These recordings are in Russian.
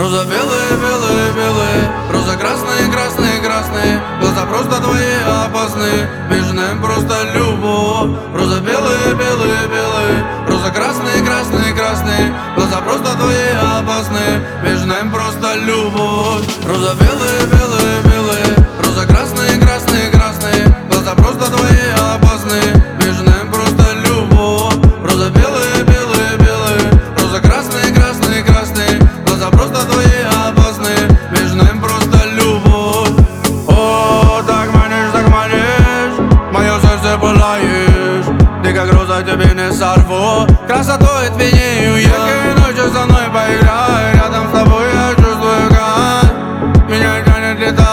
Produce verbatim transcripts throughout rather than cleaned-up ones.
Роза белые, белые, белые, роза красные, красные, красные, глаза просто твои опасные, между нами просто любовь. Роза белые, белые, белые, роза красные, красные, красные, глаза просто твои опасные, между нами просто любовь. Роза белые, белые, белые, роза красные, красные, красные, глаза просто твои опасные, между нами просто любовь. Роза белые, белые, белые, роза красные, красные, красные, глаза просто твои опасные, между нами просто любовь. О, так манишь, так манишь, мое сердце пылаешь, ты как роза, тебе не сорву, красотой твинею я. Какие ночи со мной поиграй, рядом с тобой я чувствую, как меня тянет летать.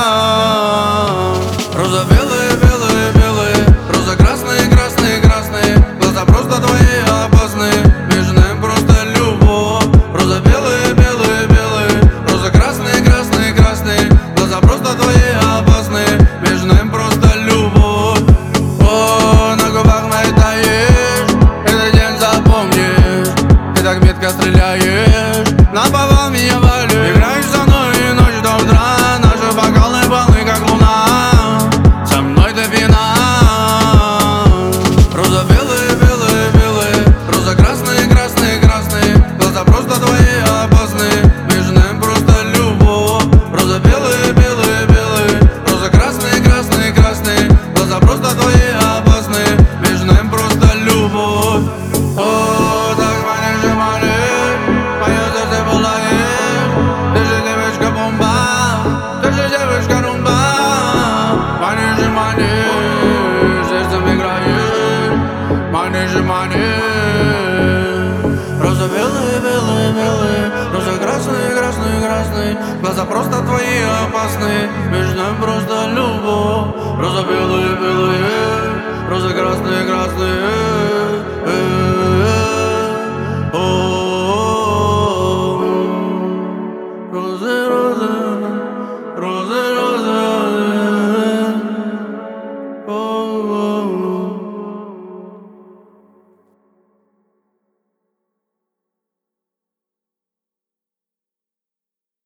Роза белые, белые, белые, роза красные, красные, красные, глаза просто твои опасные, между нами просто любовь. Роза белые, белые, белые, роза красные, красные, красные, глаза просто твои опасные, между нами просто любовь. О, на губах моих таишь, этот день запомнишь, ты так метко стреляешь, наповал меня волей. Играешь со мной и ночь до утра, наши бокалы полны как луна, со мной ты пьяна. Роза белые, белые, белые, роза красные, красные, красные, глаза просто твои опасные, между нами просто любовь. Роза белые, белые, белые, роза красные, красные, красные, глаза просто твои опасные, между нами просто любовь. О, так манишь и манишь, мое сердце пылает, ты же девочка бомба, ты же девочка румба. Манишь и манишь, сердцем играешь, манишь и манишь. Роза белые, белые, белые, роза красные, красные, красные, глаза просто твои опасные, между нами просто любовь. Роза белые, белые,